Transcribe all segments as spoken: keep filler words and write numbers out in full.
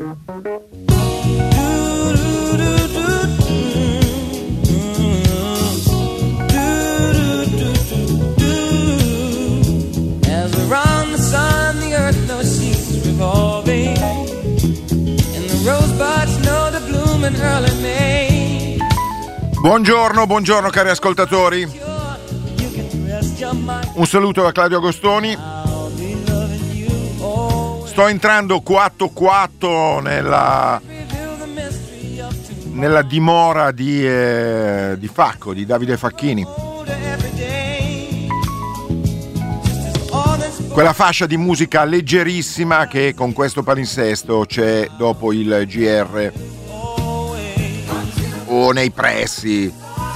Buongiorno, buongiorno cari ascoltatori. Un saluto da Claudio Agostoni. Sto entrando quatto quatto nella nella dimora di, eh, di Facco, di Davide Facchini. Quella fascia di musica leggerissima che con questo palinsesto c'è dopo il G R o nei pressi.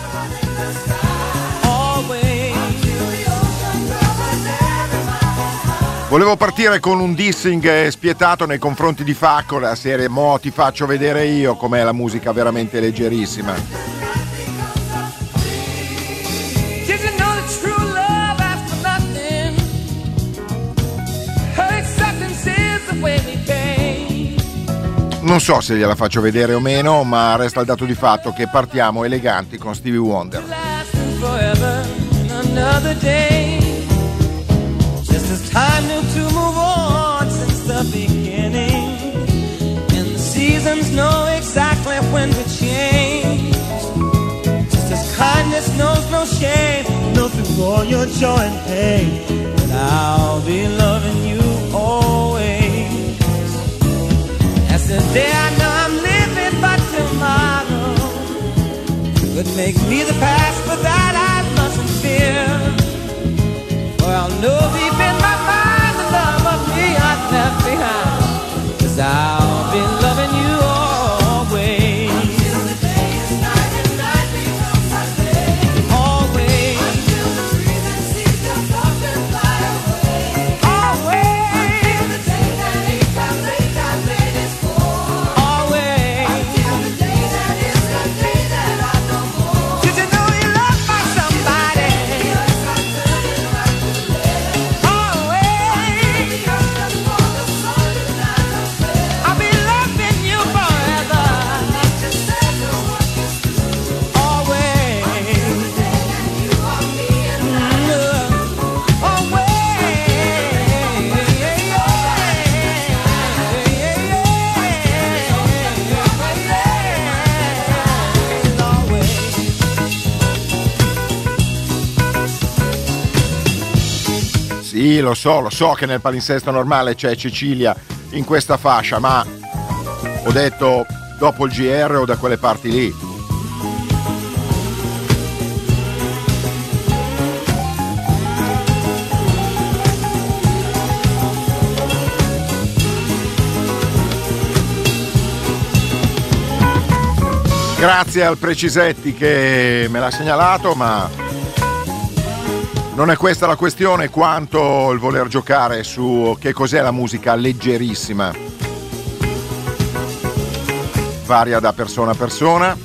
Volevo partire con un dissing spietato nei confronti di Facco, la serie mo ti faccio vedere io com'è la musica veramente leggerissima. Non so se gliela faccio vedere o meno, ma resta il dato di fatto che partiamo eleganti con Stevie Wonder. Just as time knew to move on since the beginning, and the seasons know exactly when to change. Just as kindness knows no shame, know through all your joy and pain, and I'll be loving you always. As the day I know I'm living, but tomorrow could make me the past, but that I mustn't fear. Well, I'll know deep in my mind the love of me I've left behind, 'cause I'll be loving you always. Until the day is night and night becomes our day. Always. Until the breeze sees the dark and fly away. Always. Until the day that ain't time, late time, late is for. Always. Until the day that is the day that I know more. Did you know you love by somebody? Sì, lo so, lo so che nel palinsesto normale c'è Cecilia in questa fascia, ma ho detto dopo il G R o da quelle parti lì. Grazie al Precisetti che me l'ha segnalato, ma non è questa la questione quanto il voler giocare su che cos'è la musica leggerissima. Varia da persona a persona.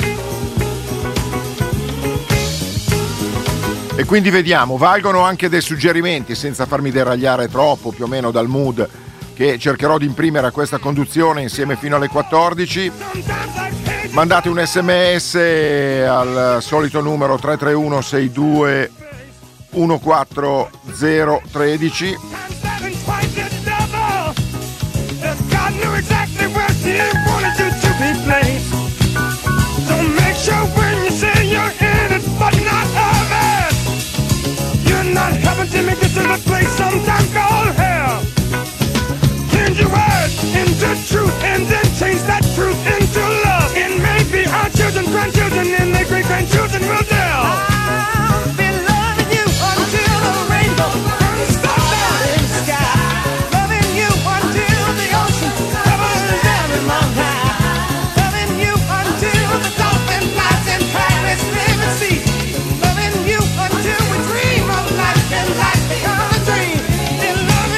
E quindi vediamo, valgono anche dei suggerimenti senza farmi deragliare troppo, più o meno dal mood che cercherò di imprimere a questa conduzione insieme fino alle quattordici. Mandate un sms al solito numero tre tre uno sei due uno quattro zero uno tre. Grandchildren and their great grandchildren will tell. I'll be loving you until the rainbow burns the sky. Loving you until the ocean covers every mountain. Loving you until the dolphin flies in Paris, live and see. Loving you until we dream of life and life beyond a dream. And loving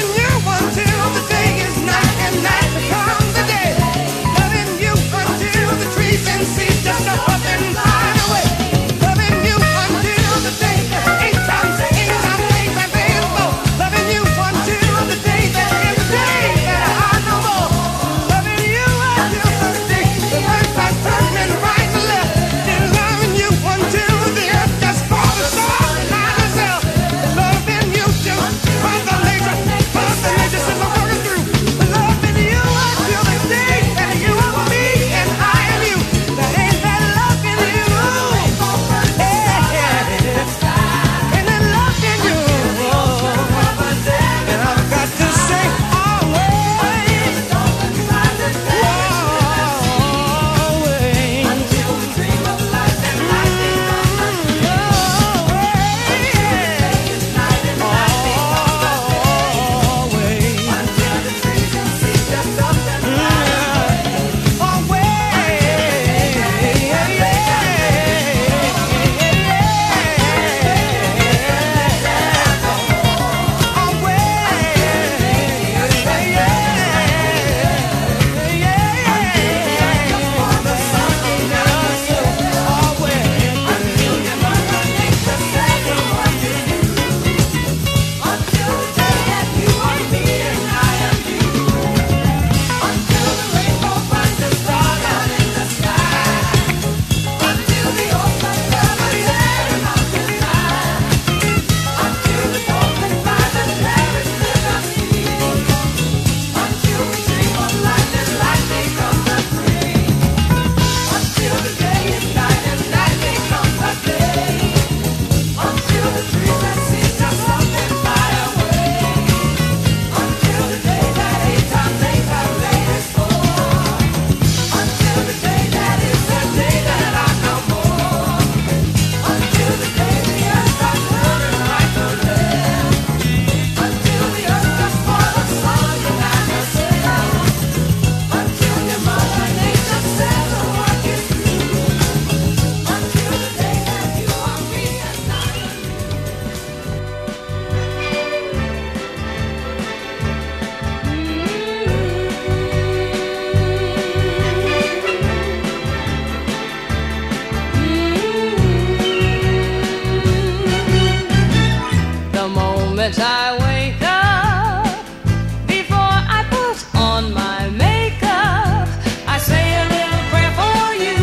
moment I wake up, before I put on my makeup, I say a little prayer for you.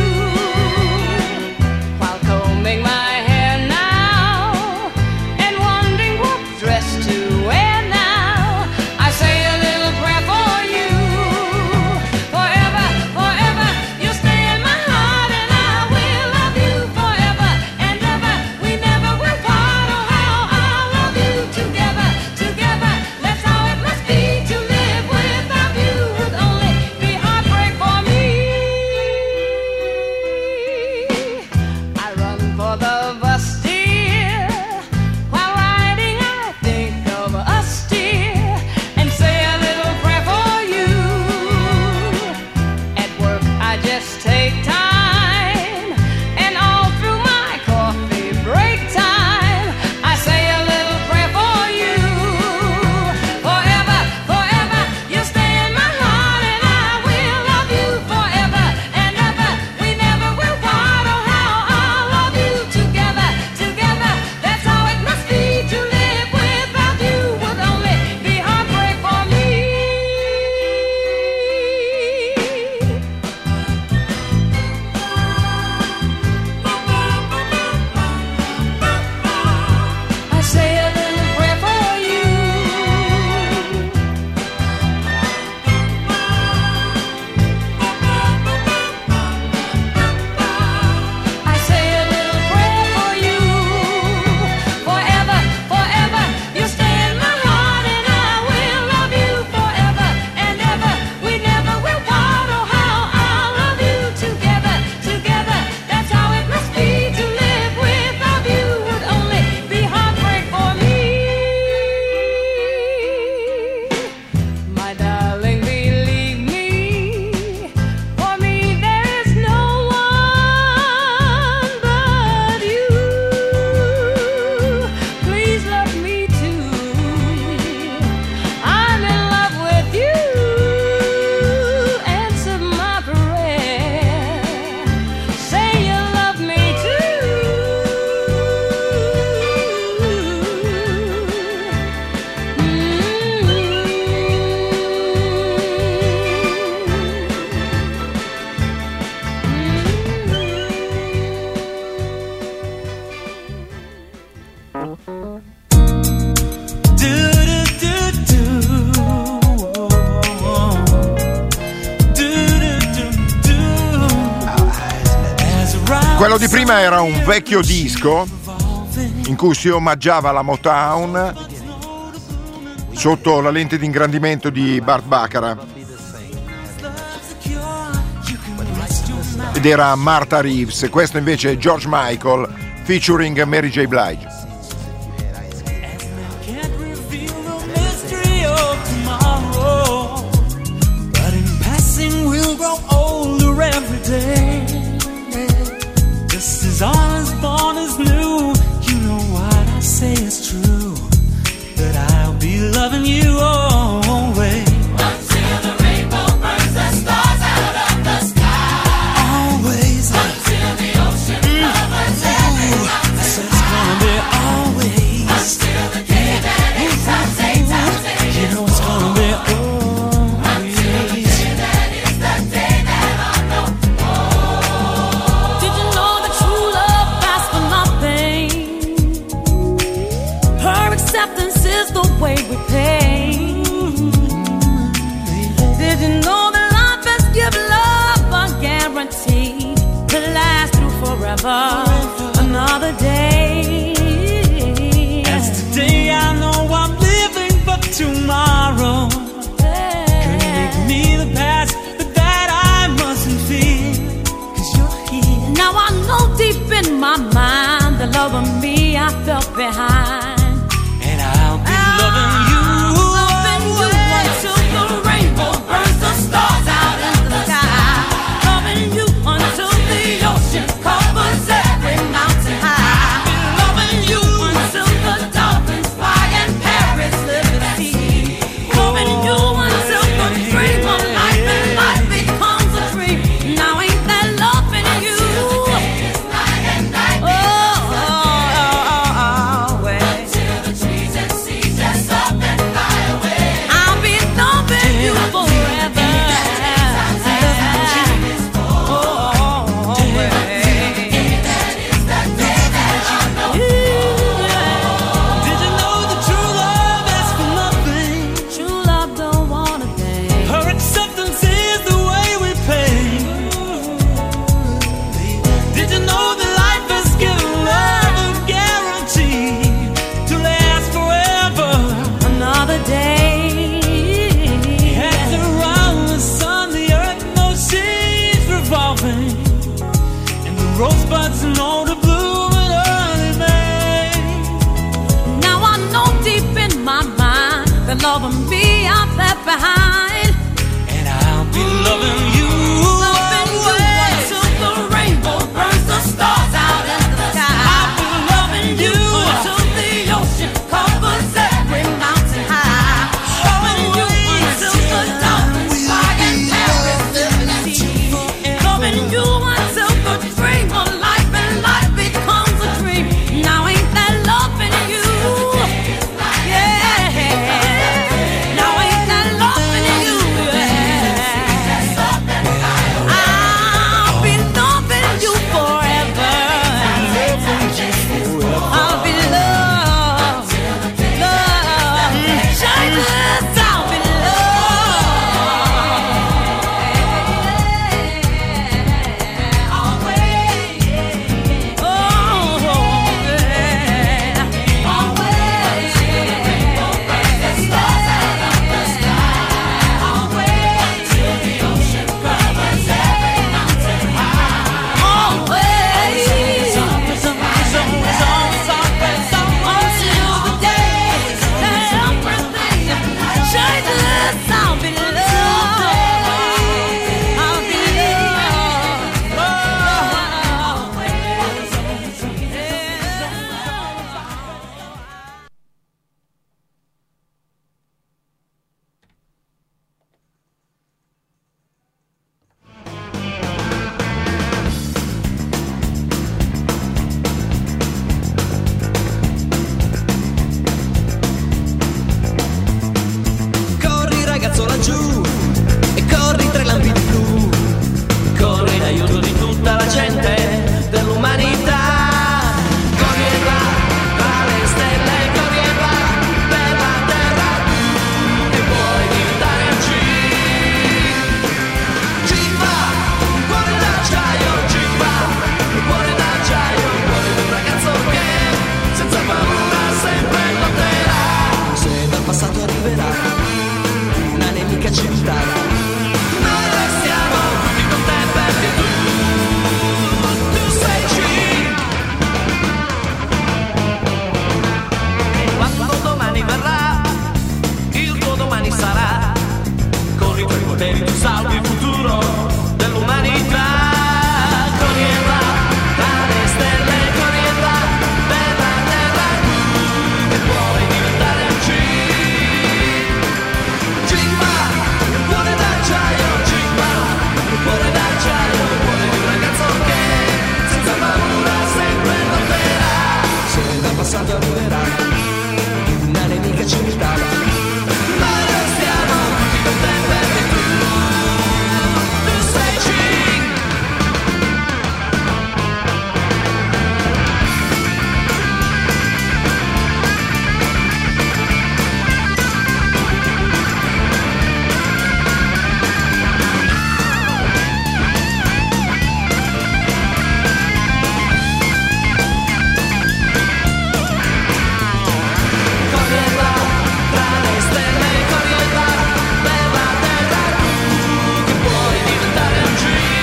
While combing my hair now and wondering what dress to wear now, I say a little prayer for you. Forever, forever, you stay in my heart, and I will love you forever and ever. We never will part. Oh, how I love you. Together, together, that's how it must be to live without you. Would only be heartbreak for me. I run for the bus, dear. While riding, I think of us, dear, and say a little prayer for you. At work, I just take time, and all through my coffee break time, I say a little prayer for you. Forever, forever, you stay in my heart, and I will love you forever and ever. We never will part. Oh, how I love you. Together, together, that's how it must be to live without you. Would only be heartbreak for me. I say a little prayer for you. I say a little prayer for you. Forever, forever, you stay in my heart, and I will love you forever and ever. We never will part. Oh, how I love you. Together, together, that's how it must be to live without you. Would only be heartbreak for me. My darling, believe me, for me there is no one but you. Please love me too. I'm in love with you. Answer my prayer. Say you love me too. Quello di prima era un vecchio disco in cui si omaggiava la Motown sotto la lente di ingrandimento di Burt Bacharach, ed era Martha Reeves. Questo invece è George Michael featuring Mary J. Blige. Can't reveal the mystery of tomorrow, but in passing we'll grow older every day. Just as honest born is new, you know what I say is true, that I'll be loving you always. Until the rainbow burns the stars out of the sky. Always. Until the ocean covers every mountain. So it's gonna be always. Until the day that eight times eight times eight You is know it's gonna be born. Until the always. day that is the day that I know. Did you know that true love lasts for nothing? loving me, I've left behind. And I'll be loving you. Loving you until the rainbow burns the stars out in the sky. I'll be loving you until the ocean covers every mountain high. Loving you until the dolphins fly and perish in the sea. Loving you until the dream of life and life becomes a dream. Now ain't that loving you? Yeah. Now ain't that loving you? Yeah. I'll be loving you forever. I'll be loved, loved, changeless. I'll be loved, always. Oh, yeah, always. The stars out of the sky, always. Till the ocean covers every mountain high, always. Until the day that everything changeless. I'll be loved, I'll be loved, always. Corri ragazzo laggiù e corri tra i lampi di blu, corri in aiuto di tutta la gente dell'umanità. Corri e va tra le stelle, corri e va per la terra che puoi diventare un G. G va, un cuore d'acciaio, G va, un cuore d'acciaio, il cuore di un ragazzo che senza paura sempre lotterà. Se dal passato arriverà una nemica civiltà, noi restiamo tutti con te perché tu, tu sei G. Quando domani verrà, il tuo domani sarà, con i tuoi poteri tu salvi il futuro dell'umanità. Corri e va tra le stelle, corri e va per la terra che puoi diventare un G. Cimba, un cuore d'acciaio, cimba, un cuore d'acciaio, il cuore di un ragazzo che senza paura sempre lotterà. Se dal passato arriverà una nemica civiltà, noi restiamo tutti con te perché tu, tu sei G. Corri e va tra le stelle, corri e va per la terra che puoi diventare un G.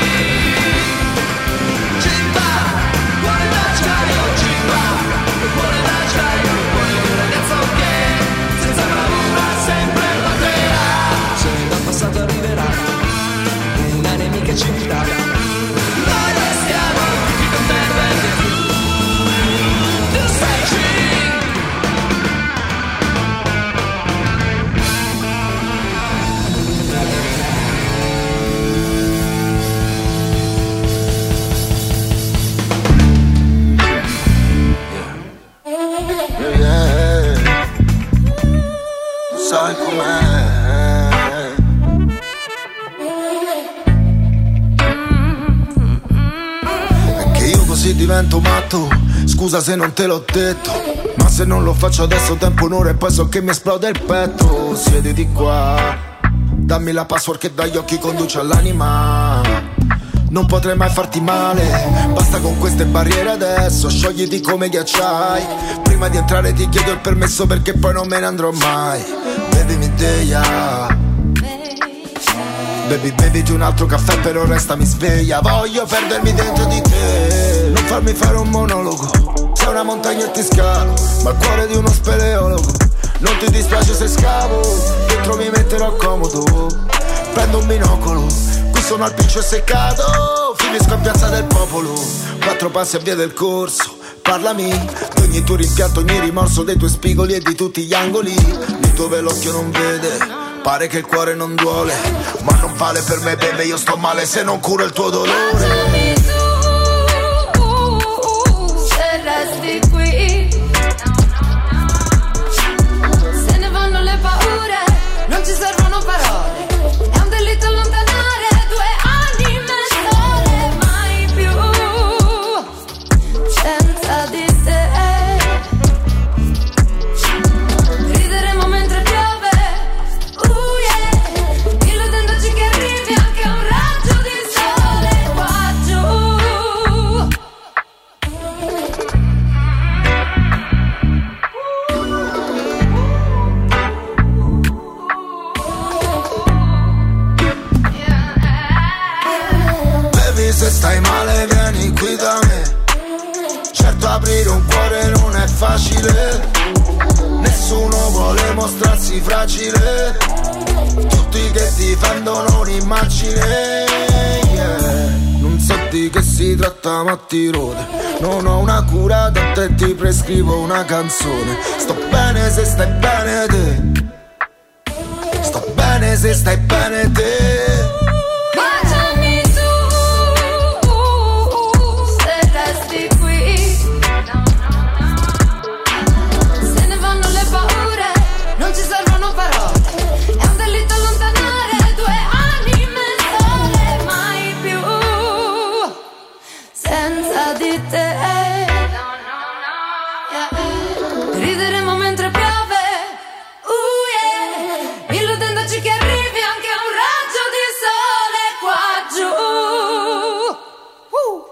Cimba, cuore d'acciaio, cimba, cuore d'acciaio, il cuore di un ragazzo che senza paura sempre lotterà. Se dal passato arriverà una nemica civiltà, noi restiamo tutti con te perché tu, tu sei G. Sai com'è? È che io così divento matto. Scusa se non te l'ho detto, ma se non lo faccio adesso tempo un'ora e poi so che mi esplode il petto. Siediti qua, dammi la password che dagli occhi conduce all'anima. Non potrei mai farti male, basta con queste barriere adesso. Sciogliti come ghiacciai. Prima di entrare ti chiedo il permesso perché poi non me ne andrò mai. Bevimi deia, baby beviti un altro caffè però restami sveglia. Voglio perdermi dentro di te, non farmi fare un monologo. Sei una montagna e ti scalo, ma il cuore di uno speleologo. Non ti dispiace se se scavo, dentro mi metterò comodo. Prendo un binocolo, qui sono al pincio seccato. Finisco a Piazza del Popolo, quattro passi a Via del Corso. Parlami di ogni tuo rimpianto, ogni rimorso, dei tuoi spigoli e di tutti gli angoli lì dove l'occhio non vede, pare che il cuore non duole. Ma non vale per me, bebe, io sto male se non curo il tuo dolore. Baciami tu, se resti qui. Se ne vanno le paure, non ci servono parole. È un delitto allontanare due anime sole. Mai più senza di te. Rideremo mentre piove, uh yeah, illudendoci che arrivi anche un raggio di sole qua giù. Baby, se stai male vieni qui da me. Certo aprire un cuore non è facile, nessuno vuole mostrarsi fragile, tutti che difendono un'immagine, yeah. Non so di che si tratta ma ti rode, non ho una cura da te, ti prescrivo una canzone. Sto bene se stai bene te, sto bene se stai bene te. Baciami tu, se resti qui. Se ne vanno le paure, non ci servono parole. È un delitto allontanare due anime sole. Mai più senza di te. Yeah. Rideremo mentre piove, uh yeah, illudendoci che arrivi anche un raggio di sole qua giù. Uh.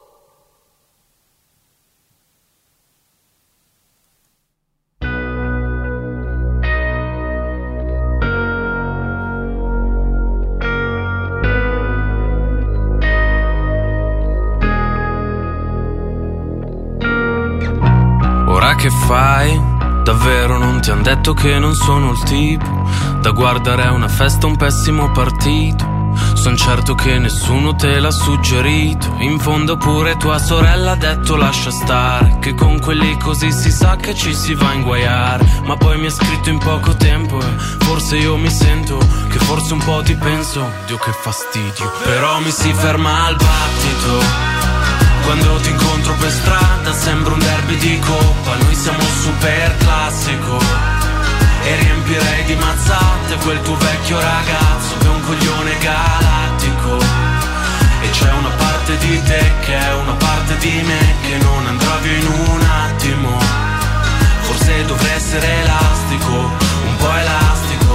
Ora che fai? Davvero non ti han detto che non sono il tipo da guardare a una festa un pessimo partito? Son certo che nessuno te l'ha suggerito. In fondo pure tua sorella ha detto lascia stare, che con quelli così si sa che ci si va a inguaiare. Ma poi mi ha scritto in poco tempo e forse io mi sento che forse un po' ti penso. Dio che fastidio. Però mi si ferma al battito quando ti incontro per strada, sembra un derby di coppa. Noi siamo super classico e riempirei di mazzate quel tuo vecchio ragazzo che è un coglione galattico. E c'è una parte di te che è una parte di me che non andrà via in un attimo. Forse dovrei essere elastico, un po' elastico,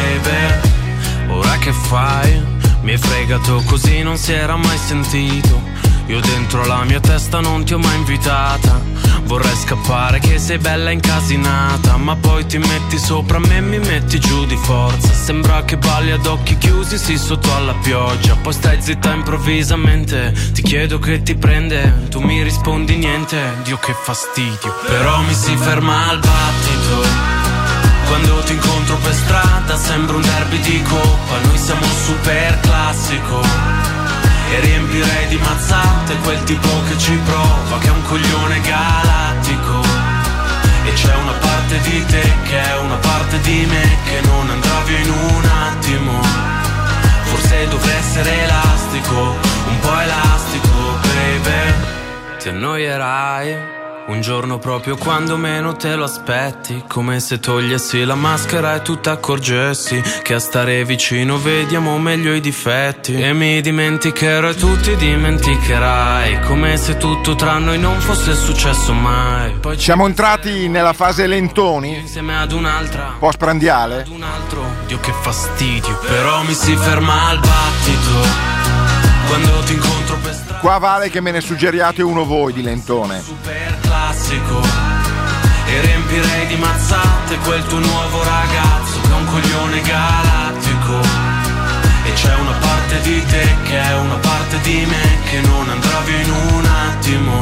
baby. Ora che fai? Mi hai fregato così non si era mai sentito. Io dentro la mia testa non ti ho mai invitata. Vorrei scappare che sei bella incasinata, ma poi ti metti sopra me e mi metti giù di forza. Sembra che balli ad occhi chiusi, sì, sotto alla pioggia. Poi stai zitta improvvisamente, ti chiedo che ti prende, tu mi rispondi niente. Dio che fastidio. Però mi si ferma al battito quando ti incontro per strada, sembra un derby di coppa. Noi siamo super classico e riempirei di mazzate quel tipo che ci prova, che è un coglione galattico. E c'è una parte di te che è una parte di me che non andrà via in un attimo. Forse dovrei essere elastico, un po' elastico, baby. Ti annoierai un giorno proprio quando meno te lo aspetti, come se togliessi la maschera e tu t'accorgessi che a stare vicino vediamo meglio i difetti. E mi dimenticherò e tu ti dimenticherai, come se tutto tra noi non fosse successo mai. Poi siamo entrati nella fase lentoni insieme ad un'altra postprandiale. Ad un altro, Dio che fastidio. Però mi si ferma al battito quando ti incontro per strada. Qua vale che me ne suggeriate uno voi di lentone. Super classico e riempirei di mazzate quel tuo nuovo ragazzo che è un coglione galattico. E c'è una parte di te che è una parte di me che non andrà via in un attimo.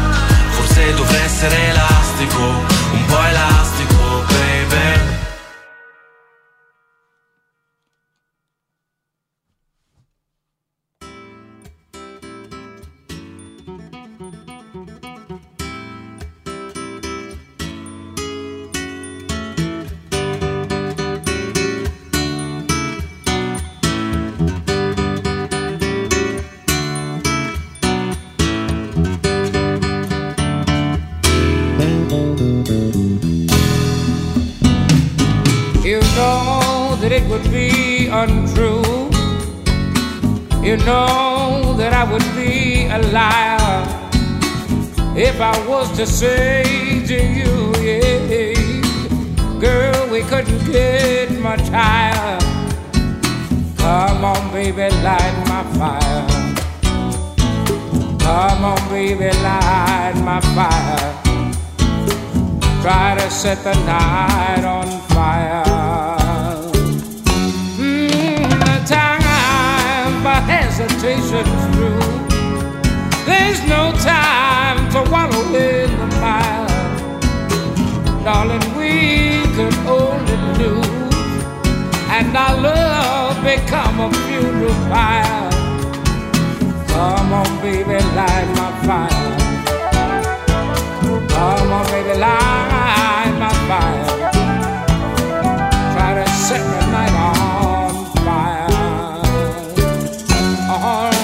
Forse dovrei essere elastico, un po' elastico, baby. You know that it would be untrue. You know that I would be a liar if I was to say to you, yeah, girl, we couldn't get much higher. Come on, baby, light my fire. Come on, baby, light my fire. Try to set the night on fire. Mm, the time for hesitation's through. There's no time to wallow in the mire. Darling, we could only lose, and our love become a funeral pyre. Come on, baby, light my fire. Come on, baby, light my fire. Try to set the night on fire. All right.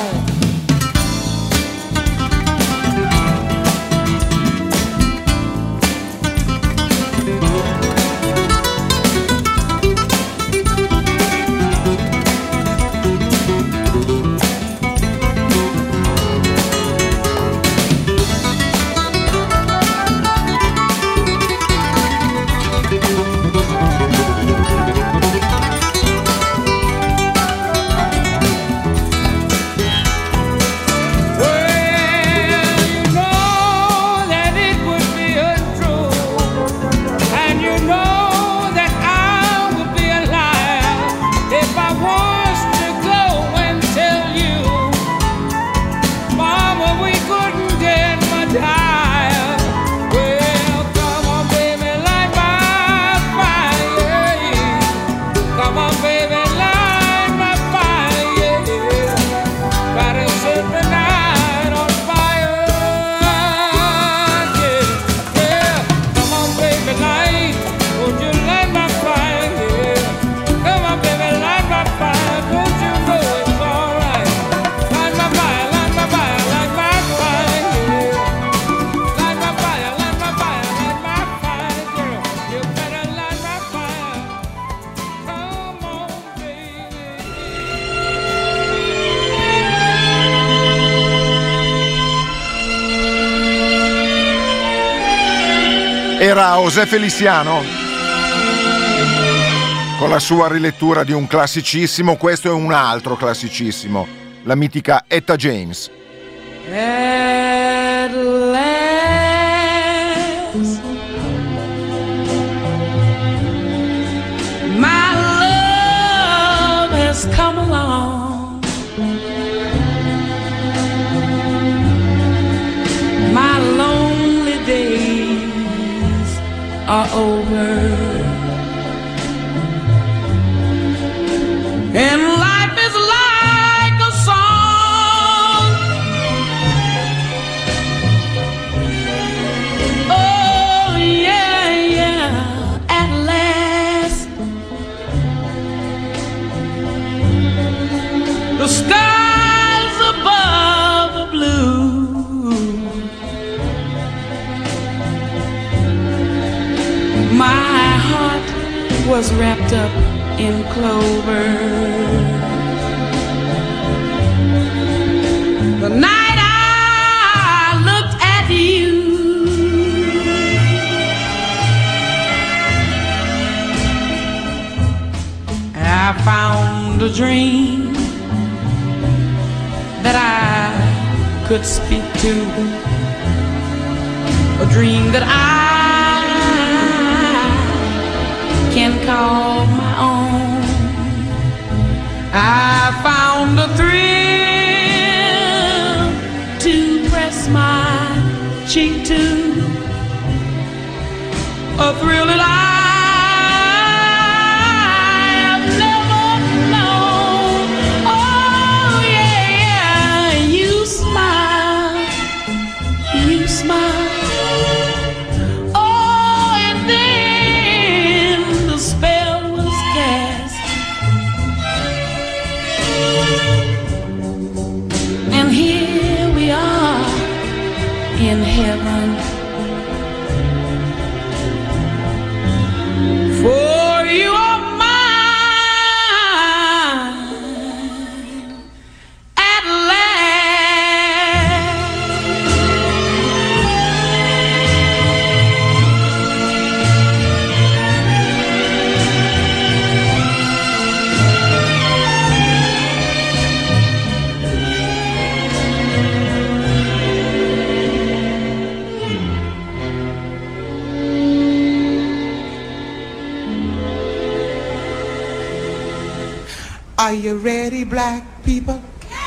Era José Feliciano con la sua rilettura di un classicissimo. Questo è un altro classicissimo, la mitica Etta James. At last, my love has come along. My lonely days are over, and life is like a song. Oh yeah, yeah, at last the skies above are blue. My heart was wrapped up in clover. The night I looked at you, I found a dream that I could speak to, a dream that I can call my own. I found a thrill to press my cheek to, a thrill that I have never known. Oh yeah, yeah, you smile, you smile. In heaven, Are you ready, black people?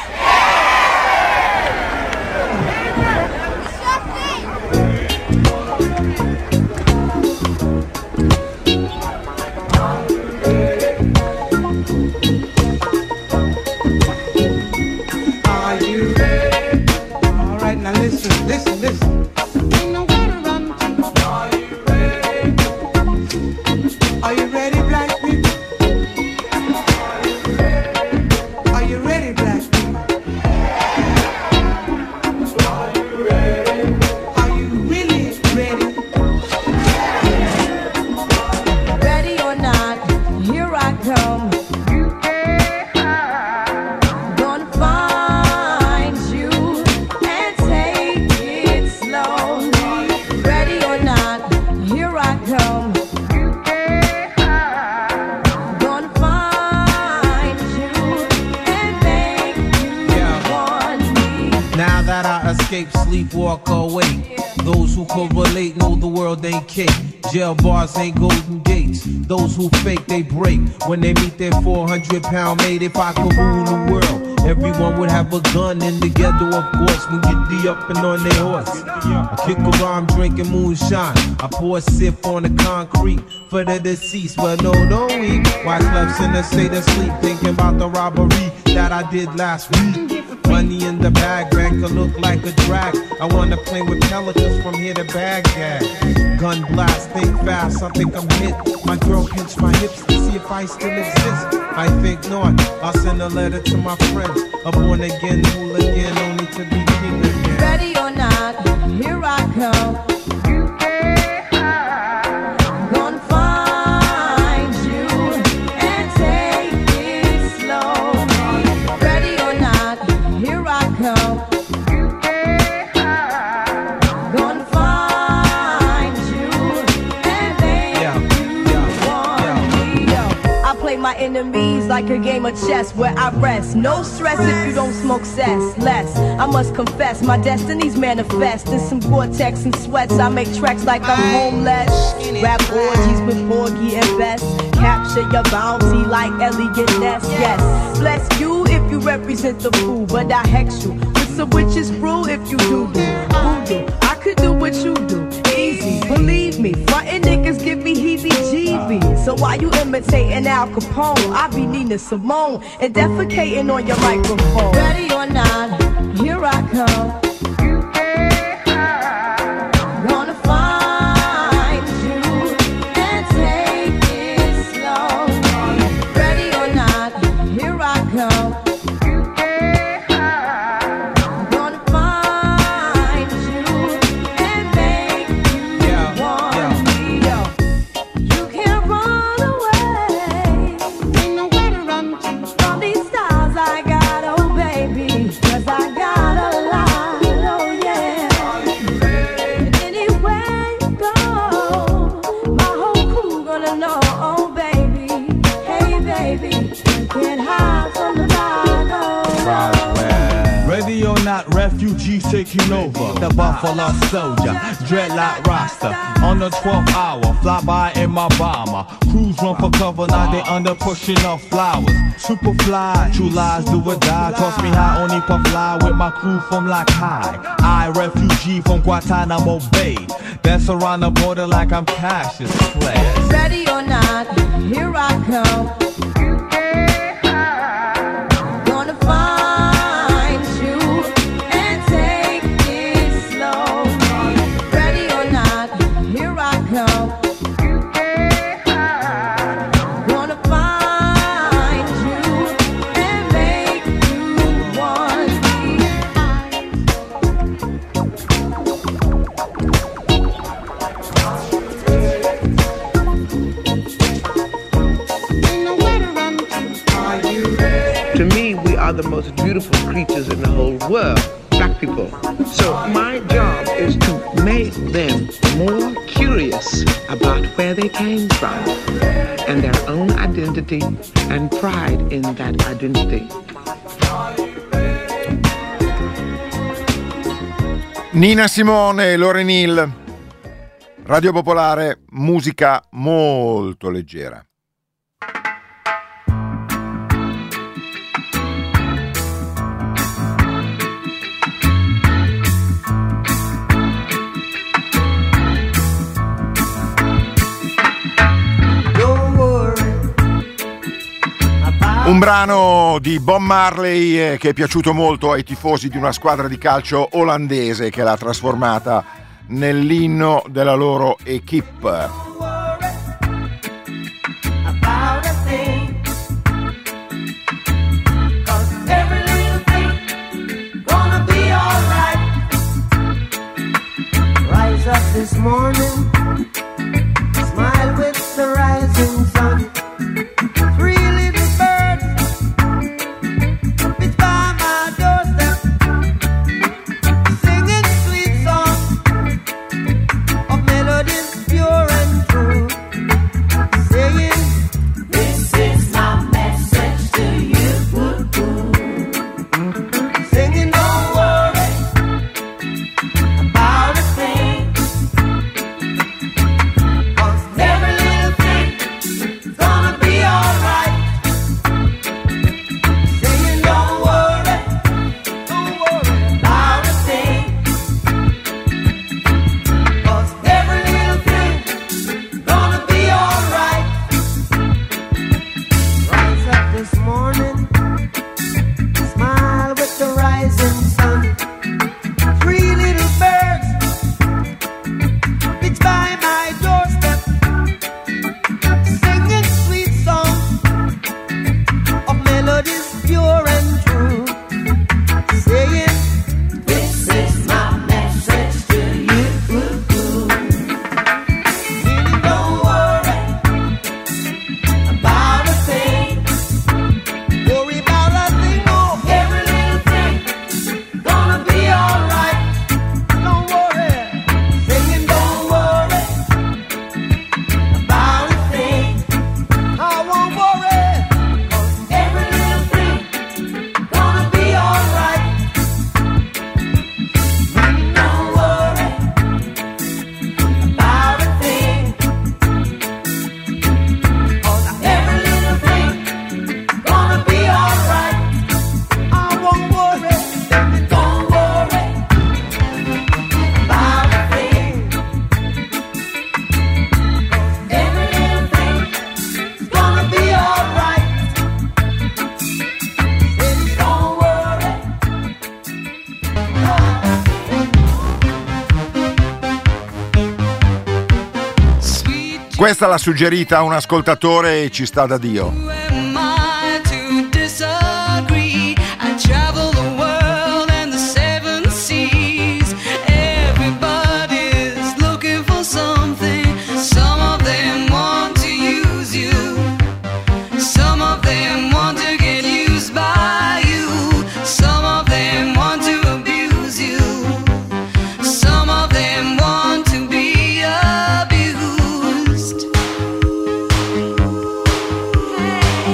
Are you ready? All right, now listen, listen, listen. Ain't nowhere to run to. Are you ready? Are you ready, black people? Are you ready, black people? Are you ready? Are you really ready? Ready or not, here I come. Gonna find you and take it slowly. Ready or not, here I come. Gonna find you and make you want me. Now that I escape, sleep, walk away. Those who correlate know the world ain't cake. Jail bars ain't golden gates. Those who fake, they break when they meet their four hundred pound mate. If I could rule the world, everyone would have a gun in the ghetto, of course. We get the up and on their horse. I kick around drinking moonshine. I pour a sip on the concrete for the deceased, but no, no weep. Why slept in a state of sleep, thinking about the robbery that I did last week. Money in the bag, bank could look like a drag. I wanna play with pelicans from here to Baghdad. Gun blast, think fast, I think I'm hit. My girl pinch my hips to see if I still exist. I think not, I'll send a letter to my friends. A born again hooligan, only to be king again. Ready or not, here I come. Gonna find you and take it slowly. Ready or not, here I come. Gonna find you and make you want me. Yo, I play my enemies like a game of chess where I rest. No stress if you don't smoke cess. Less, I must confess, my destiny's manifest. In some Gore-Tex and sweats, I make tracks like I'm homeless. Rap orgies with Porgy and Bess. Capture your bounty like Elliot Ness. Yes, bless you if you represent the fool, but I hex you with some witches brew if you do do voodoo. I could do what you do, easy. Believe me, frontin' niggas give me heebie-jeebies. So why you imitating Al Capone? I be Nina Simone and defecating on your microphone. Ready or not, here I come. Gonna find you and take it slowly. Ready or not, here I come. Gonna find you and make you want me. Yo, you can't run away. Ain't nowhere to run to from these styles I got, oh baby. 'Cause I got a lot, oh yeah. And anywhere you go, my whole crew gonna know, oh baby. Hey baby, you can't hide from the bottom. Ready or not, refugees taking over. The Buffalo Soldier, dreadlock roster. On the twelfth hour, fly by in my bomber. Crews run for cover, now they under pushing up flowers. Super fly, true lies do or die. Toss me high, only puff fly with my crew from like high. I, refugee from Guantanamo Bay. Dance around the border like I'm Cassius Clay. Ready or not, here I come. Gonna find you and take it slowly. Ready or not, here I come. Gonna find you and make you want me. To me, we are the most beautiful creatures in the whole world, black people. So my job is to make them more curious about where they came from and their own identity and pride in that identity. Nina Simone e Lauryn Hill, Radio Popolare, musica molto leggera. Un brano di Bob Marley eh, che è piaciuto molto ai tifosi di una squadra di calcio olandese che l'ha trasformata nell'inno della loro equipe. This morning, smile with the rising sun. Three little birds, it's by my doorstep, singing sweet songs of melodies pure and true, saying, this is my message to you. Singing, don't worry about a thing. Questa l'ha suggerita un ascoltatore e ci sta da Dio. Hey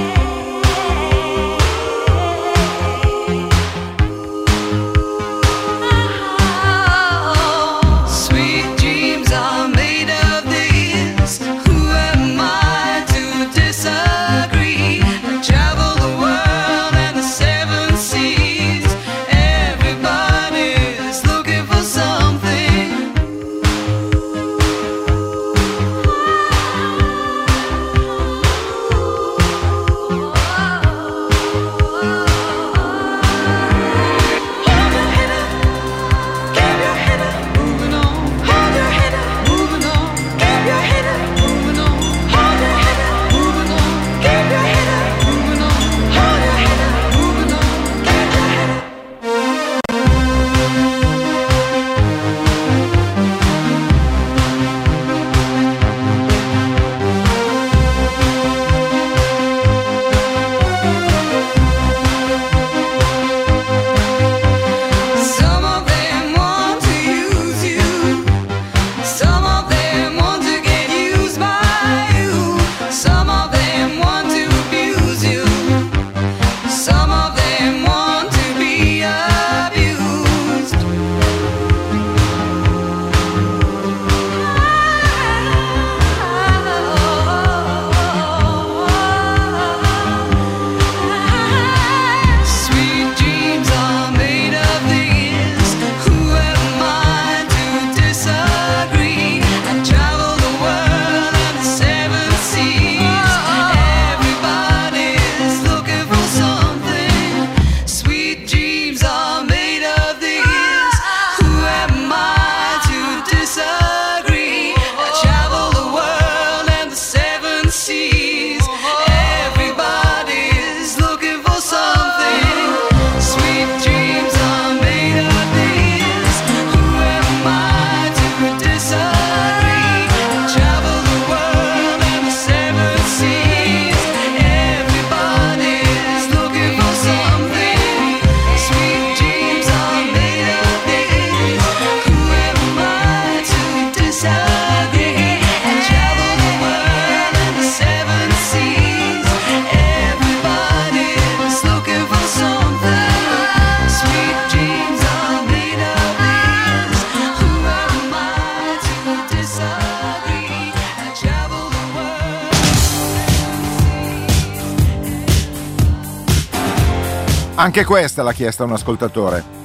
Anche questa l'ha chiesta un ascoltatore.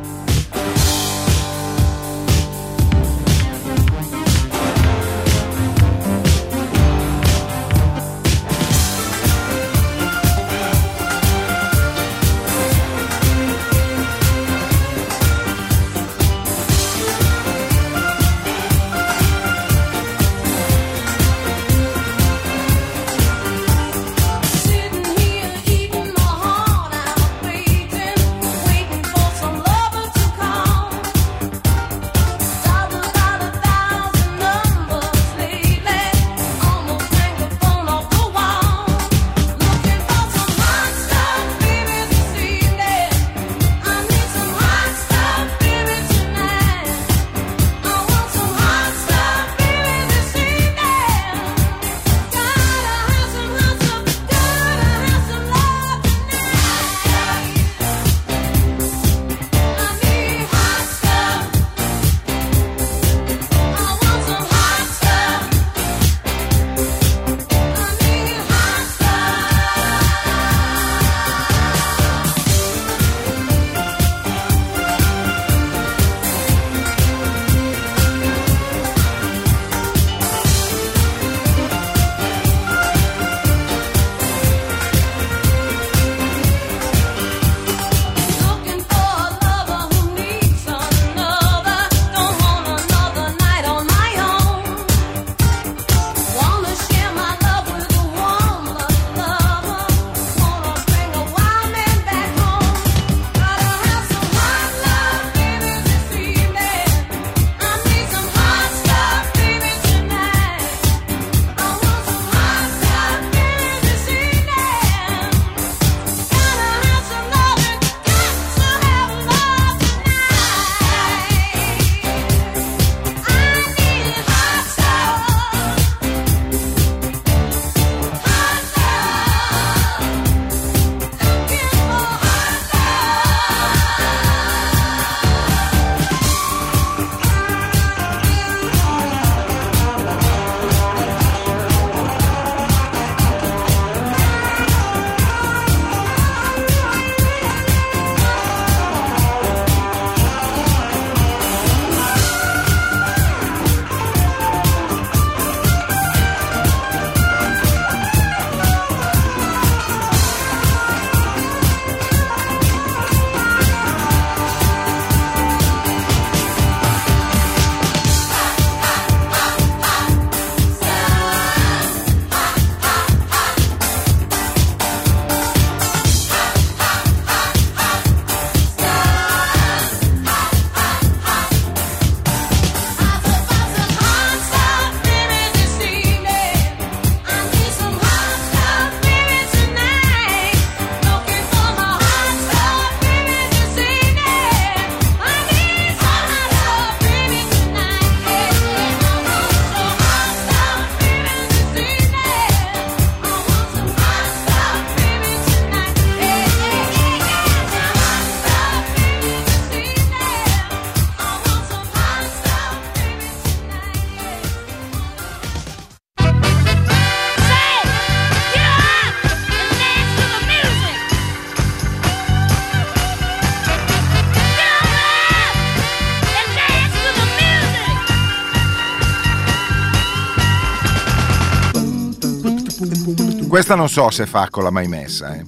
Questa non so se Facco l'ha mai messa, eh.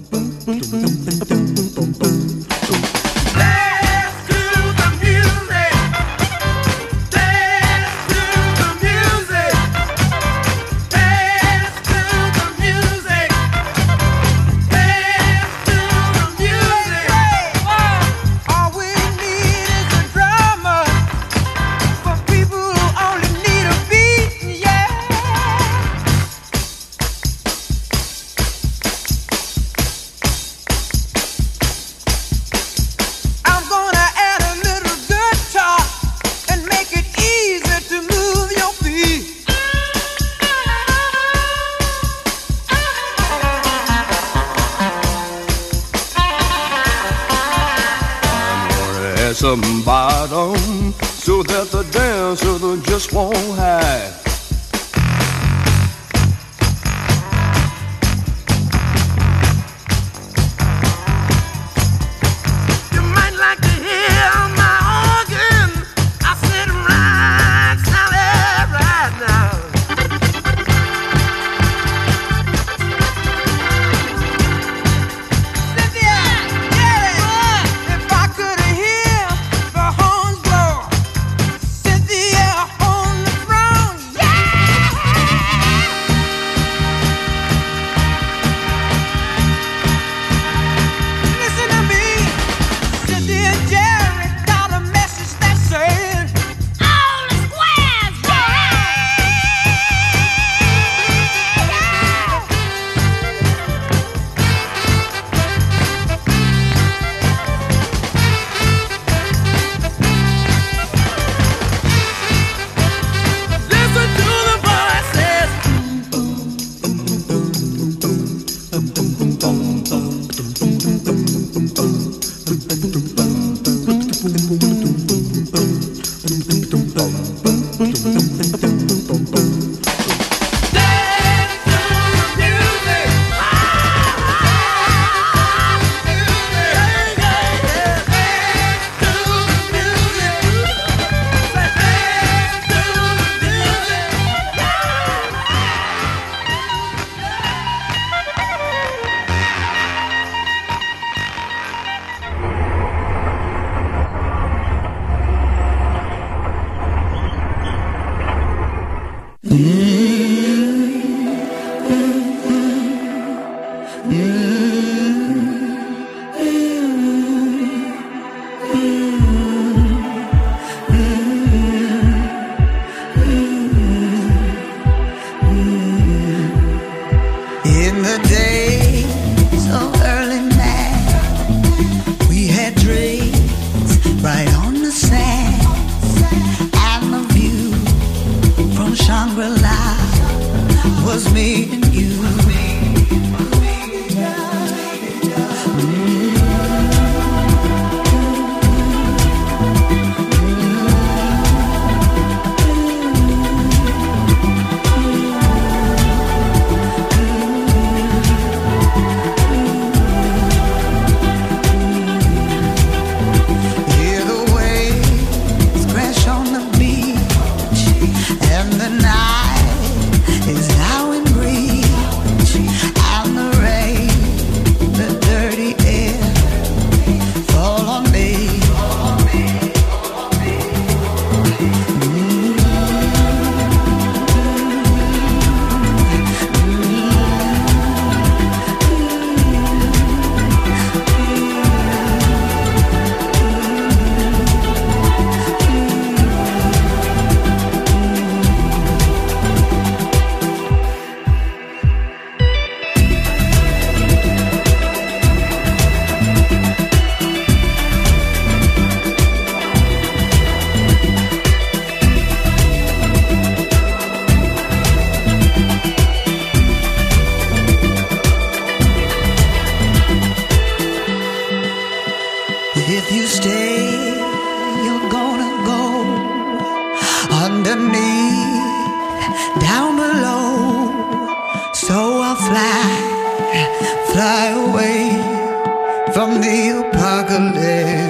Some bottom so that the dancer just won't hide. In the days of early man, we had dreams right on the sand, and the view from Shangri-La was me and you. If you stay, you're gonna go underneath, down below. So I'll fly, fly away from the apocalypse.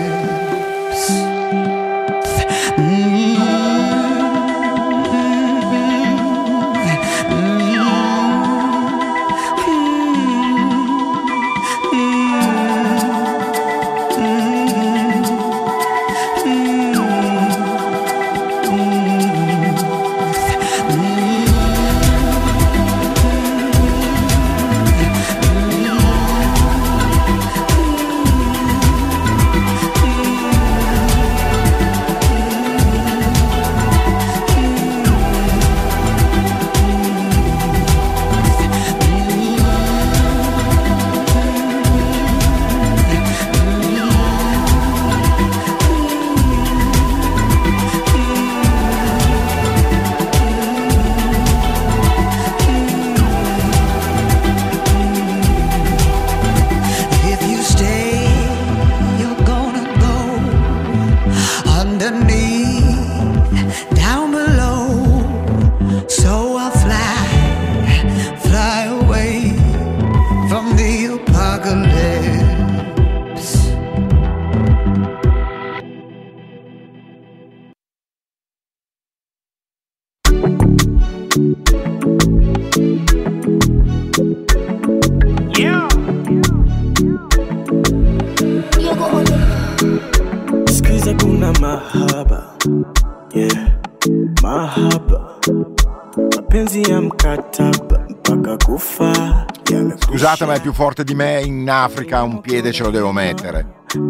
Scusate, ma è più forte di me, in Africa un piede ce lo devo mettere.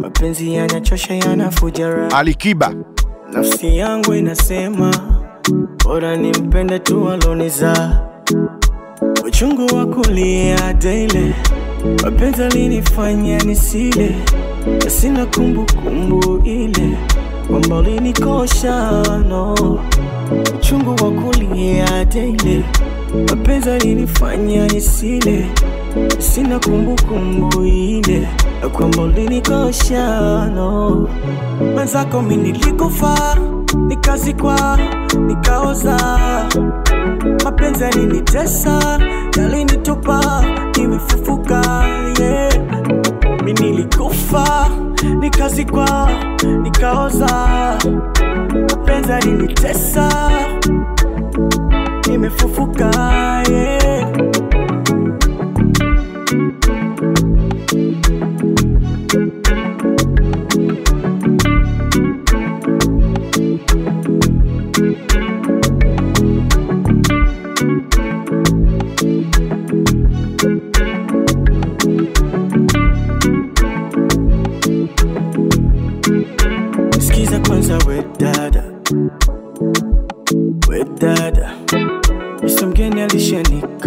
Ali Kiba. Nafsi yangu inasema bora nimpende tu aloniza, uchungu wa kulia daily, mapenzi alinifanya nisile, na sina kumbukumbu ile kwamba ulinikosha, no. Uchungu wa kulia daily, mapenzi alinifanya nisile, sina kumbukumbu ile kwamba ulinikosha, no. Mwenzako mimi nilikufa, nikazikwa, nikaoza, mapenzi yalinitesa, yalinitupa, nimefufuka, yeah. Mimi nilikufa, nikazikwa, nikaoza, mapenzi yalinitesa, nimefufuka, yeah. Sikiza kwanza we dada, we dada, Mr. mgeni alishanika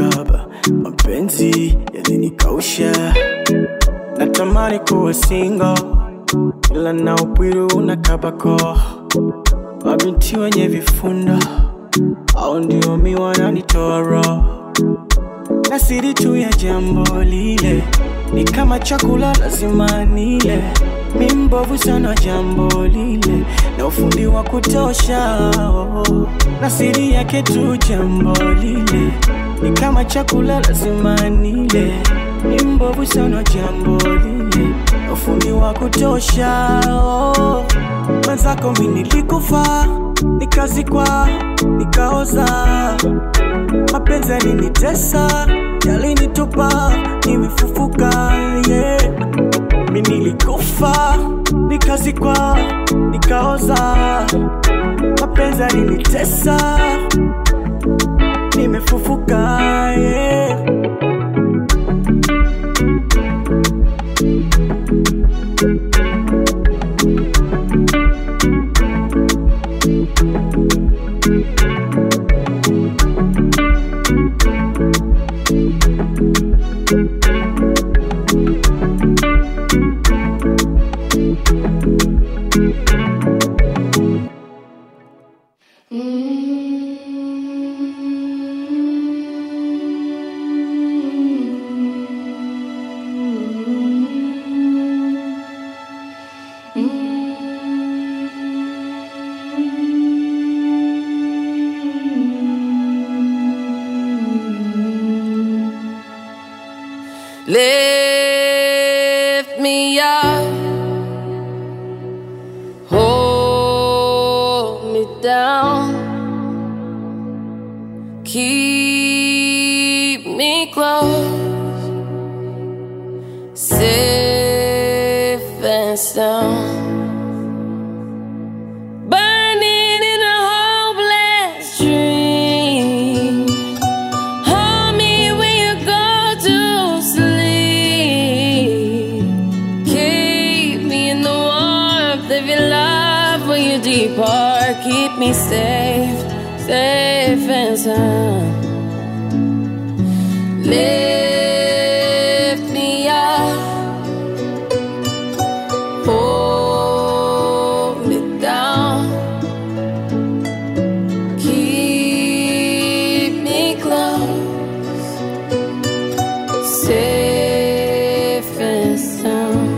yalinikausha. Natamani kuwa single, ila na upwiru unakabako. Mabinti wenye vifunda, au ndio mi wananitoa roho. Na siri tu ya jambo lile, ni kama chakula lazima nile. Mi mbovu sana jambo lile, na ufundi wa kutosha, oh. Na siri yake tu jambo lile, ni kama chakula lazima nile. Mi mbovu sana jambo lile, na ufundi wa kutosha, oh. Mwenzako mi nilikufa, nikazikwa, nikaoza. Mapenzi yalinitesa, yalinitupa, nimefufuka, yeah. Mi nilikufa, nikazikwa, nikaoza. Mapenzi yalinitesa, nimefufuka, yeah. Lift me up, hold me down, keep me close, safe and sound. Burning in a hopeless dream. Hold me when you go to sleep. Keep me in the warmth of your love when you depart. Keep me safe, safe and sound. Lift me up, hold me down, keep me close, safe and sound.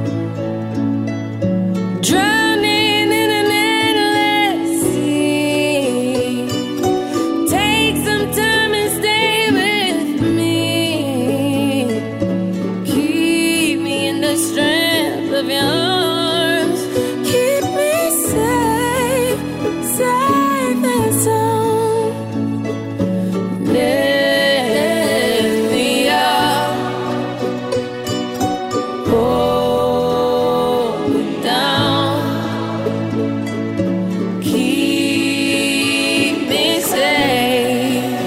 Drowning in an endless sea. Take some time and stay with me. Keep me in the strength of your arms. Keep me safe, safe and sound. Lift me up, hold me down, keep me safe,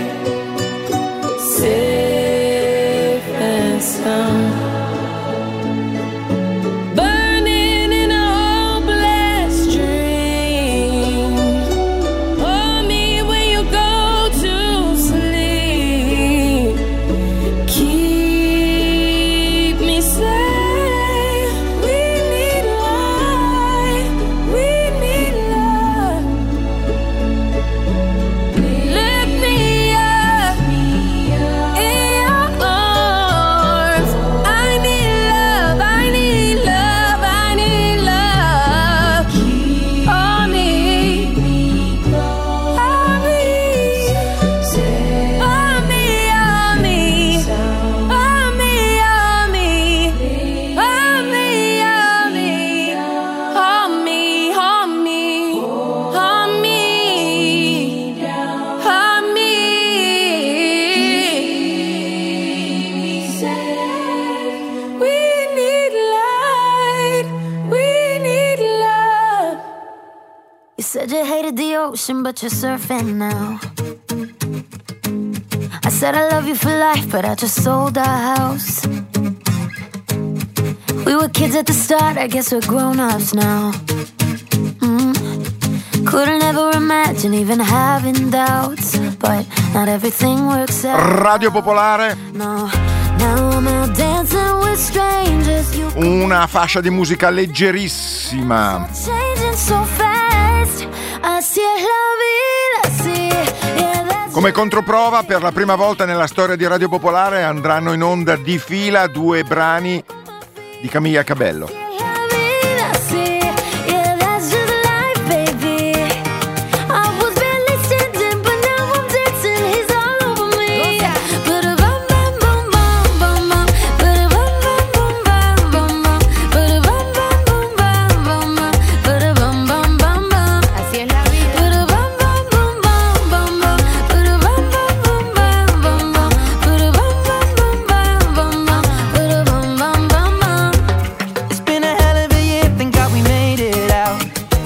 safe and sound. Burning in a hopeless dream. Hold me when you go to sleep. Keep me safe. We need light. We need love. Lift me up in your arms. I need love. I need love. I need love. Hold me. Hold me. Hold me. Hold me. Hold me. Hold me. Hold me. Hold me. Hold me. Hold me. Hold me. Hold me. We need light. We need love. You said you hated the ocean, but you're surfing now. I said I love you for life, but I just sold our house. We were kids at the start, I guess we're grown-ups now. Mm. Couldn't ever imagine even having doubts, but not everything works out. Radio Popolare. No, Now I'm out dancing with strangers. You Una fascia di musica leggerissima. changing so fast. Así es la vida, así. Yeah, that's Come controprova, per la prima volta nella storia di Radio Popolare andranno in onda di fila due brani di Camilla Cabello. la vida, así. Yeah, that's just life, baby. I was barely standing, but now I'm dancing. He's all over me. Ba-da-bum, bum, bum, bum, bum, bum. Ba-da-bum, bum, bum, bum, bum, bum. Ba-da-bum, bum, bum, bum, bum, bum. Ba-da-bum, bum, bum, bum. Así es la vida. Ba-da-bum, bum, bum, bum, bum, bum. Ba-da-bum, bum, bum, bum, bum, bum. Ba-da-bum, bum, bum, bum, bum, bum. Ba-da-bum, bum, bum, bum. It's been a hell of a year, thank God we made it out.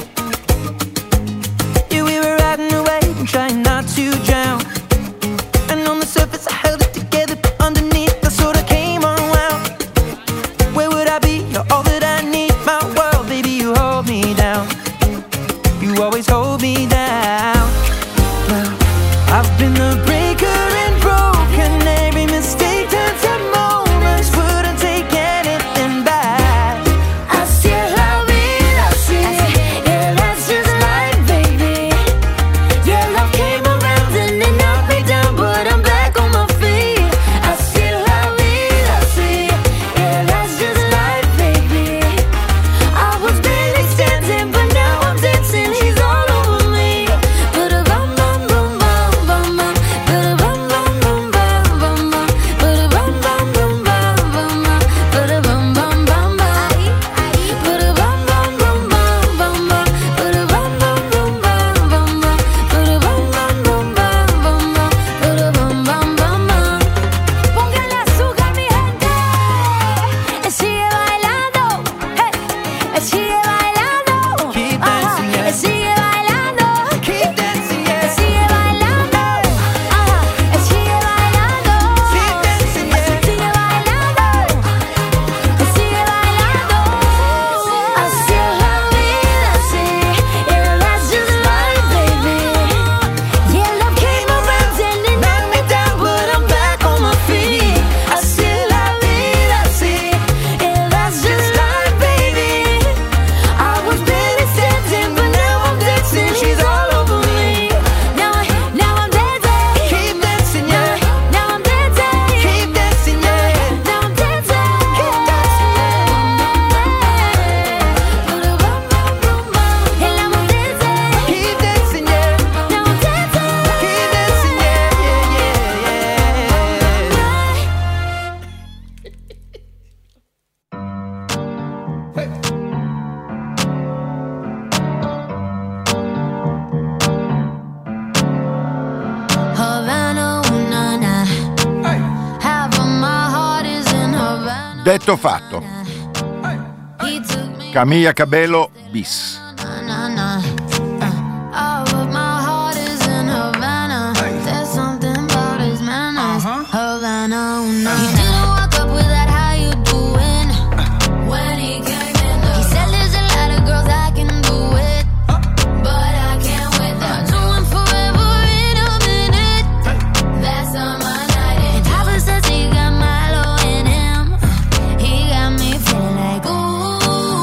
Yeah, we were riding away and trying not to drown. And on the surface I held it together, but underneath I sort of came unwound. Where would I be? You're all that I need, my world, baby, you hold me down. You always hold me down. Well, I've been the breaker and broken. Every mistake turns to moments. Wouldn't take anything back. Así es la vida, así. Yeah, that's just life, baby. Yeah, love came around and it knocked me down, but I'm back on my feet. Así es la vida, así. Yeah, that's just life, baby. I was barely standing, but now I'm dancing. He's all over me. Ba-da-bum, bum, bum, bum, bum, bum. Ba-da-bum, bum, bum, bum, bum, bum. Ba-da-bum, bum, bum, bum, bum, bum. Ba-da-bum, bum, bum, bum. Ba-da-bum, bum, bum, bum, bum, bum. Ba-da-bum, bum, bum, bum, bum, bum. Ba-da-bum, bum, bum, bum, bum, bum. Ba-da-bum, bum, bum, bum. Póngale azúcar, mi gente. Él sigue bailando. Hey. Él sigue bailando. Keep Ajá. dancing, yeah. Él sigue bailando. Keep dancing, Él yeah. sigue bailando. Ajá. Él sigue bailando. Keep dancing, yeah. Él sigue bailando. Él sigue bailando. Así es la vida, así. Yeah, that's just life, baby. Yeah, love came around and it knocked me down, but I'm back on my feet. Así es la vida, así. Yeah, that's just life, baby. I was barely standing, but now I'm dancing. She's all over me. Now, I, now I'm dancing. Keep dancing, yeah. Now I'm dancing. Keep dancing, yeah. Now I'm dancing. Keep dancing, And now I'm dancing. Keep dancing, yeah. Now I'm dancing. Keep dancing, yeah, yeah, yeah, yeah. Havana, ooh, na, na. Half of my heart is in Havana. Detto fatto, He took me, Camilla Cabello bis. na, na, na. Uh, all of my heart is in Havana. There's something about his manners. Havana, ooh, na. He didn't walk up with that how you doing when he came in. He said there's a lot of girls I can do it, but I can't with them. Do one forever in a minute. That's on my night. And Papa says he got Milo in him. He got me feeling like ooh.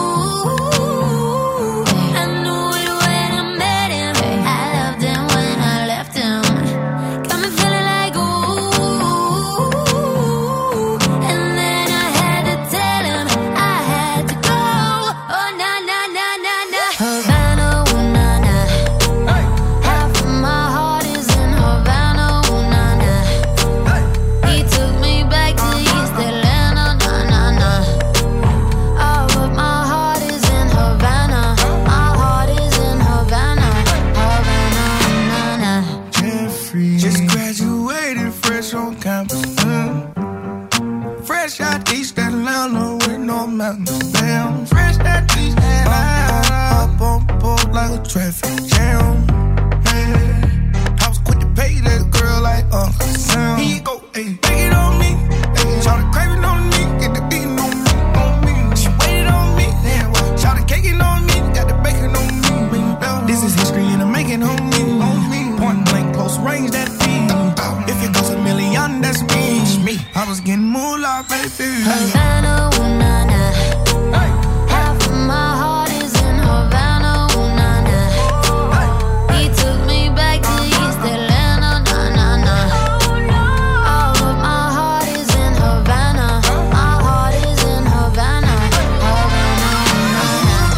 I knew it when I met him. I loved him when I left him. Got me feeling like ooh. And then I had to tell him I had to go. Oh na na na na na. Havana, ooh na na. Half of my heart is in Havana, ooh na na. He took me back to East Atlanta, na na na. All of my heart is in Havana. My heart is in Havana, Havana, na na. Jeffrey just graduated fresh on campus. mm. Fresh out East Atlanta with no mountains. Damn, fresh out East Atlanta. Up on board like a traffic jam. Man, I was quick to pay that girl like Uncle Sam. He go, hey, take it on me. Hey, shout it craving on me. Get the beating on me, on me. She waited on me. Damn, shout it caking on me. Got the bacon on me. This is history and I'm making on me. On me. Point blank, close range, that beat. If it goes a million, that's me. I was getting moolah baby. Havana, ooh, na, na. Half of my heart is in Havana, ooh, na, na. He took me back to East Atlanta, na, na, na. All of my heart is in Havana. My heart is in Havana. Havana, ooh, na,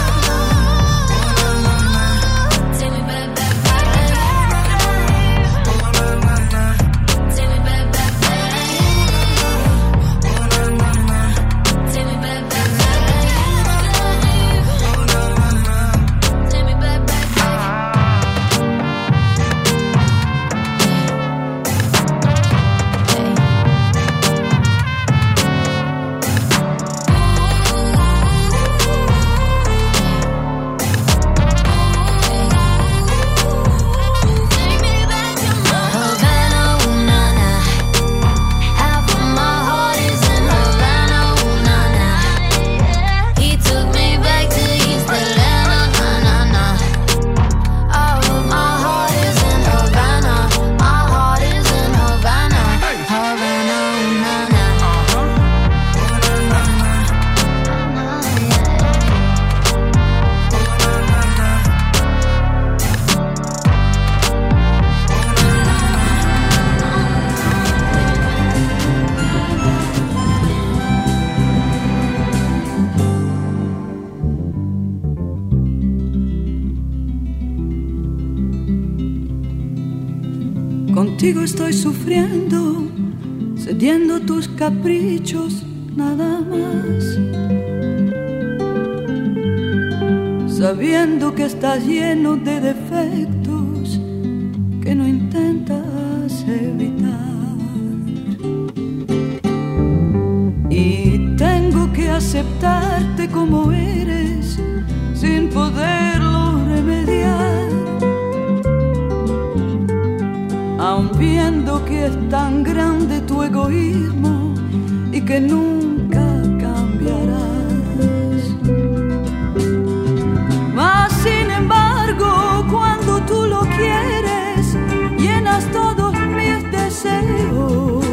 na. Take me back, back, back, back. Take me back, back, back. Take me back, back, back. Take me back, back, back. Havana, ooh, na, na. Half of my heart is in Havana, ooh, na, na. He took me back to East Atlanta, na, na, na. All of my heart is in Havana. My heart is in Havana. Havana, ooh, na, na. Contigo estoy sufriendo, cediendo tus caprichos, nada más. Sabiendo que estás lleno de defectos que no intentas evitar. Y tengo que aceptarte como eres, sin poderlo remediar. Aun viendo que es tan grande tu egoísmo y que nunca cambiarás. Mas sin embargo, cuando tú lo quieres, llenas todos mis deseos.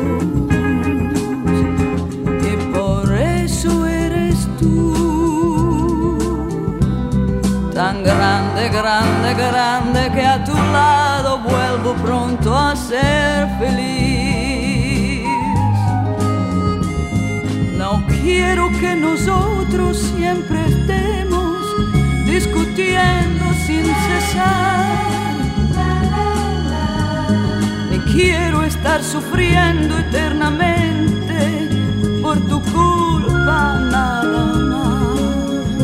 Y por eso eres tú, tan grande, grande, grande, que a tu lado vuelvo pronto a ser feliz. No quiero que nosotros siempre estemos discutiendo sin cesar. Ni quiero estar sufriendo eternamente por tu culpa, nada más.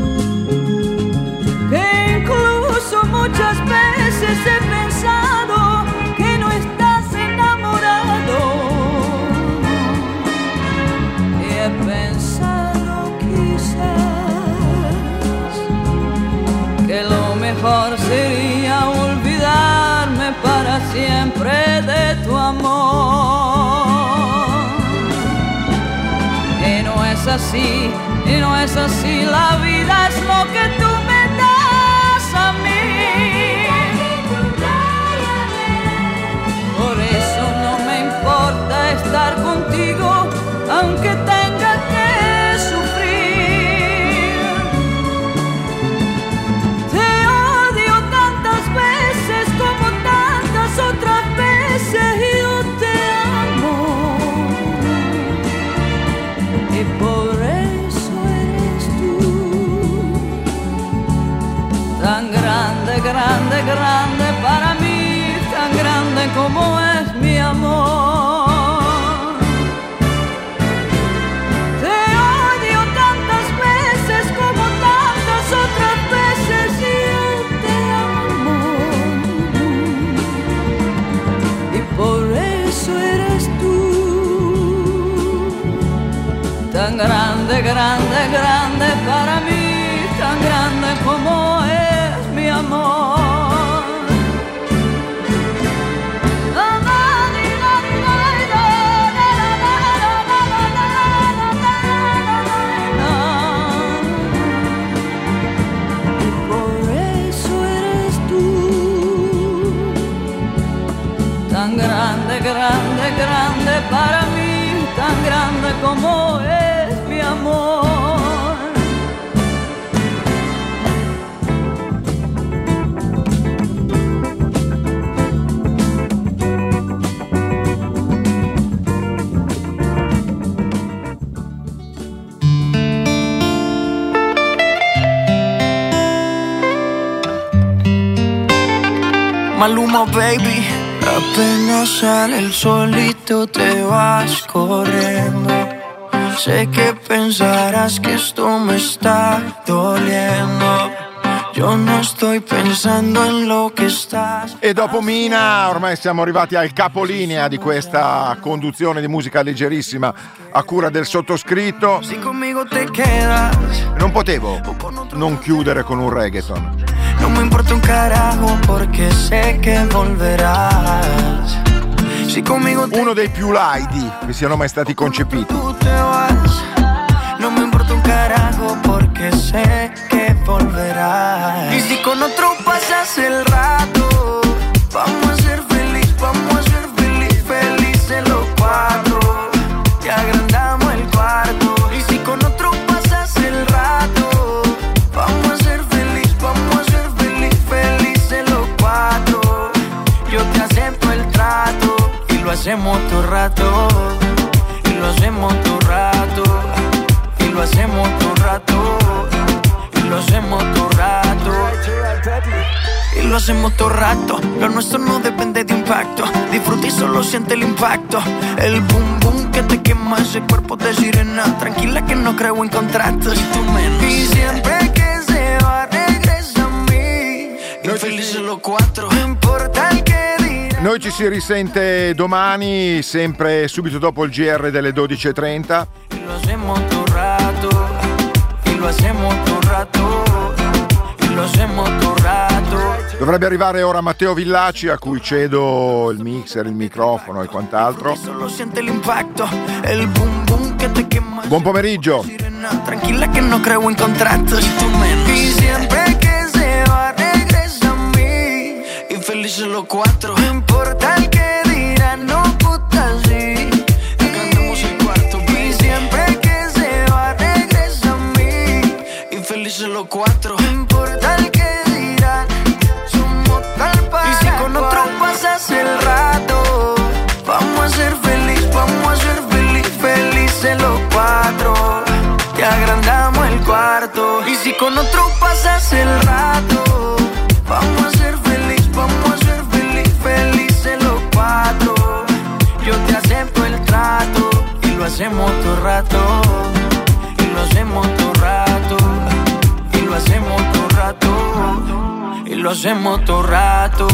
Que incluso muchas veces he pensado que no estás enamorado. Y he pensado quizás que lo mejor sería olvidarme para siempre de tu amor. Y no es así, y no es así, la vida es lo que tú me das a mí. Por eso no me importa estar contigo, aunque tenga que sufrir. Te odio tantas veces como tantas otras veces, y yo te amo. Y por eso eres tú, tan grande, grande, grande para mí, tan grande como es mi amor. Te odio tantas veces como tantas otras veces, y yo te amo. Y por eso eres tú, tan grande, grande, grande para mí, tan grande como es mi amor. Por eso eres tú, tan grande, grande, grande para mí, tan grande cómo es mi amor. Maluma, baby. Apenas sale el solito te vas corriendo. Sé que pensarás que esto me está doliendo. Io non sto pensando in lo che sta. E dopo Mina ormai siamo arrivati al capolinea di questa conduzione di musica leggerissima a cura del sottoscritto. Non potevo non chiudere con un reggaeton. No me importa un carajo porque sé que volverás. Si conmigo te... Uno dei più laidi che siano mai stati concepiti. Tú te vas. No me importa un carajo porque sé que volverás. Y si con otro pasas el rato, vamos a ser feliz, vamos a ser feliz, felices los cuatro. Te agrandamos el cuarto. Y si con otro pasas el rato, vamos a ser feliz, vamos a ser feliz, felices los cuatro. Yo te acepto el trato y lo hacemos todo rato. Y lo hacemos todo rato. Y lo hacemos todo rato. Y lo hacemos todo rato. Y lo hacemos todo rato. Lo nuestro no depende de impacto. Disfruta y solo siente el impacto. El boom boom que te quema ese cuerpo de sirena. Tranquila que no creo en contratos. Y tú menos. Y siempre que se va regresa a mí. Infelices los cuatro. No importa el que dirá. Noi ci si risente domani, sempre subito dopo il G R delle dodici e trenta. Y lo hacemos todo rato. Y lo hacemos todo rato. Y lo hacemos todo rato. Dovrebbe arrivare ora Matteo Villaci, a cui cedo il mixer, il microfono e quant'altro. Solo siente el impacto. El boom boom que te quema. Buon pomeriggio. Tranquila que no creo en contratos. Y tú menos. Y siempre que se va regresa a mí. Infelices los cuatro. No importa el que dirá, no puta sí. Agrandamos el cuarto. Y siempre que se va regresa a mí. Infelices los cuatro. No importa el que dirá, somos tal para. Y si con otro pasas el rato, vamos a ser feliz, vamos a ser feliz, felices los cuatro. Te agrandamos el cuarto. Y si con otro pasas el rato, vamos a ser feliz, vamos a ser feliz, felices los cuatro. Yo te acepto el trato y lo hacemos todo rato. Y lo hacemos todo rato. Y lo hacemos todo rato. Y lo hacemos todo rato.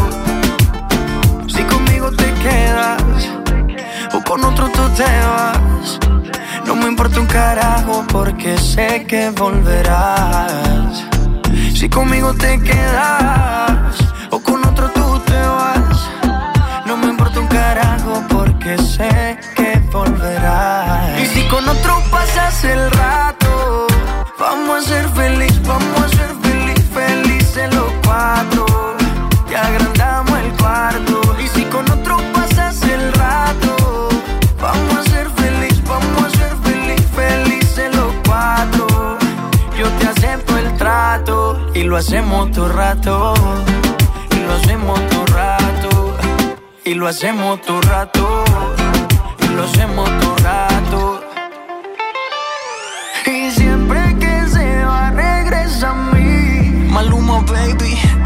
Si conmigo te quedas o con otro tú te vas, no me importa un carajo porque sé que volverás. Si conmigo te quedas o con otro tú te vas, no me importa un carajo porque sé que volverás. Y si con otro pasas el rato, vamos a ser feliz, vamos a ser feliz, felices los cuatro. Te agrandamos el cuarto. Y si con otro pasas el rato, vamos a ser feliz, vamos a ser feliz, felices los cuatro. Yo te acepto el trato y lo hacemos todo rato. Y lo hacemos todo rato. Y lo hacemos todo rato. Y lo hacemos todo rato. Y siempre que se va regresa a mí. Maluma, baby.